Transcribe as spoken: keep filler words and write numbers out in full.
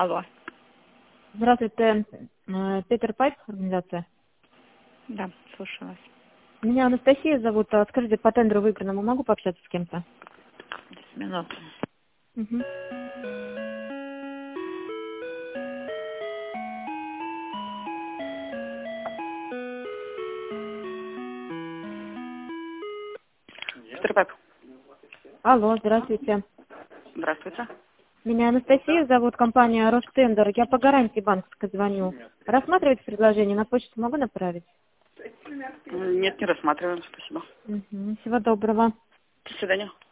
Алло. Здравствуйте, э, Питер Пайп, организация. Да, слушаю вас. Меня Анастасия зовут. А скажите, по тендеру выигранному могу пообщаться с кем-то? С минуту. Угу. Питер Пайп. Алло, здравствуйте. Здравствуйте. Меня Анастасия зовут, компания Роштендер. Я по гарантии банковской звоню. Рассматриваете предложение? На почту могу направить? Нет, не рассматриваем, спасибо. Угу. Всего доброго. До свидания.